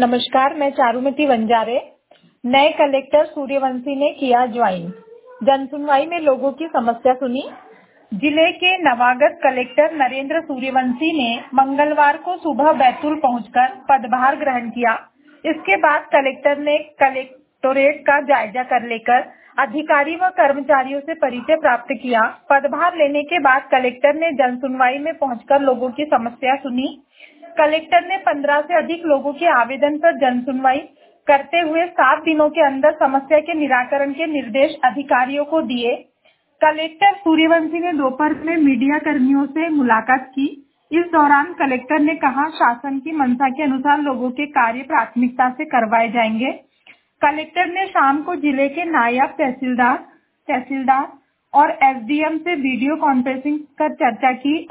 नमस्कार, मैं चारुमती वंजारे। नए कलेक्टर सूर्यवंशी ने किया ज्वाइन। जनसुनवाई में लोगों की समस्या सुनी। जिले के नवागत कलेक्टर नरेंद्र सूर्यवंशी ने मंगलवार को सुबह बैतूल पहुंचकर पदभार ग्रहण किया। इसके बाद कलेक्टर ने कलेक्टोरेट का जायजा कर लेकर अधिकारी व कर्मचारियों से परिचय प्राप्त किया। पदभार लेने के बाद कलेक्टर ने जनसुनवाई में पहुंचकर लोगों की समस्या सुनी। कलेक्टर ने 15 से अधिक लोगों के आवेदन पर जनसुनवाई करते हुए 7 दिनों के अंदर समस्या के निराकरण के निर्देश अधिकारियों को दिए। कलेक्टर सूर्यवंशी ने दोपहर में मीडिया कर्मियों से मुलाकात की। इस दौरान कलेक्टर ने कहा, शासन की मंशा के अनुसार लोगों के कार्य प्राथमिकता से करवाए जाएंगे। कलेक्टर ने शाम को जिले के नायब तहसीलदार और एसडीएम से वीडियो कॉन्फ्रेंसिंग कर चर्चा की